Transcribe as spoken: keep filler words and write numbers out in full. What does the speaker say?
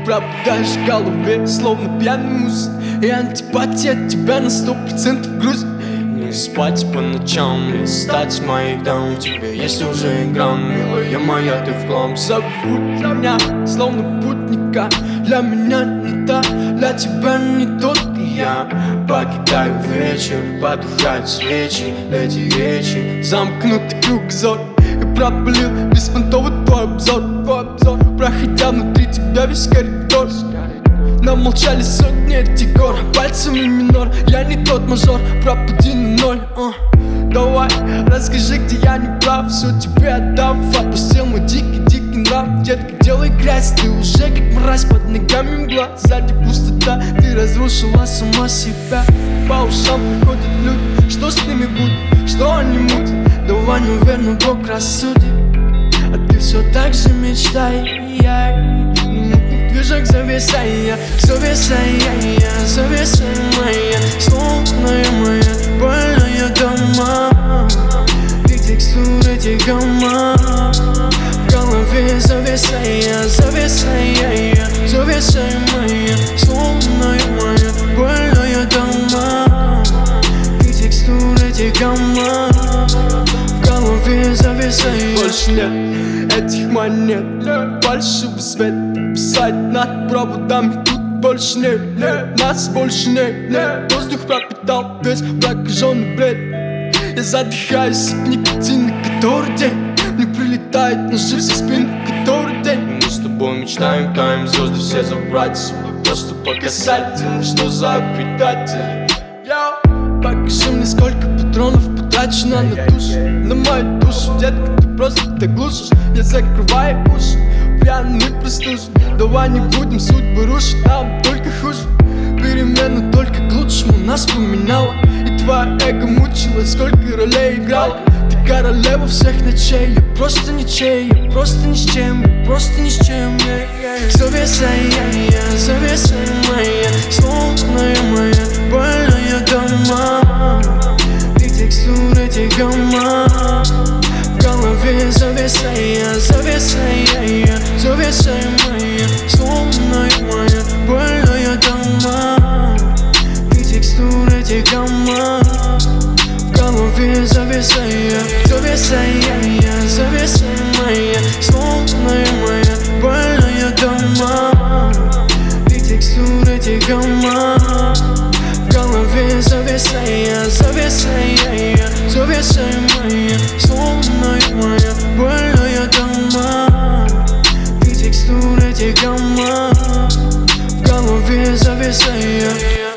пропадаешь в голове, словно пьяный муз. И антипатия от тебя на сто процентов грузит. Не спать по ночам, листать моих дам. У тебя есть уже грамм, милая моя, ты в хлам. Забудь меня, словно путника. Для меня не та, для тебя не тот. И я покидаю вечер, потухают свечи. Эти речи, замкнутый кругозор. И пропалил беспонтовый твой обзор, твой обзор. Проходя внутри тебя весь коридор. Нам молчали сотни этих гор, пальцами минор. Я не тот мажор, пропади на ноль. uh. Давай, расскажи, где я не прав. Все тебе отдав, опустил мой дикий-дикий нрав. Детка, делай грязь, ты уже как мразь. Под ногами мгла, сзади пустота. Ты разрушила сама себя. По ушам приходят люди, что с ними будет, что они мутят. Давай, наверное, Бог рассудит. А ты все так же мечтай. Движок зависая, зависая, зависая моя, словная моя больная дома. И текстуры этих гамма в голове зависая, зависая, зависая моя, словная моя больная дома. И текстуры этих гамма в голове зависая. Больше нет этих монет, фальшивый свет. Писать над проводами тут больше нет, нет. Нас больше нет, нет. Воздух пропитал весь прокаженный бред. Я задыхаюсь от никотина, который день мне прилетает ножи со спины, который день. Мы с тобой мечтаем, таем звезды все забрать собой. Просто по касательно, что за предатель. Покажи мне, сколько патронов потрачено на душу, на мою душу. Детка, ты просто так глушишь. Я закрываю уши, пьяный простужен. Давай не будем судьбы рушить, нам только хуже. Перемена только к лучшему нас поменяла. И твоя эго мучила, сколько ролей играла. Ты королева всех ночей, я просто ничей. Я просто ни с чем, я просто ни с чем. Зависая, зависая моя, словная моя больная дома. И текстуры этих гамма в голове зависая, зависая, зависая моя, словная моя больная дома. И текстуры этих гамма в голове зависая, зависая, зависая моя, словная моя больная дома. И текстуры этих гамма в голове зависая, зависая, зависая моя, словная моя больная дома. И текстуры этих гамма в голове зависая.